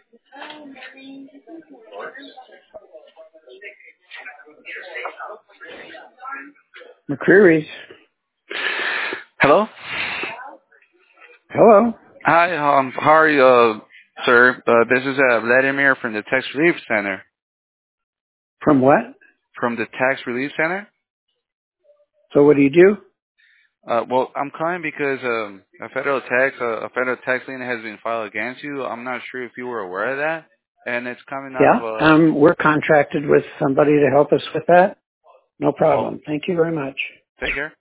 McCreary's. Hello? Hello. Hi, how are you, sir? This is Vladimir from the Tax Relief Center. From what? From the Tax Relief Center? So what do you do? Well, I'm calling because a federal tax lien has been filed against you. I'm not sure if you were aware of that, and it's coming out Yeah. of We're contracted with somebody to help us with that. No oh, problem. Thank you very much. take care.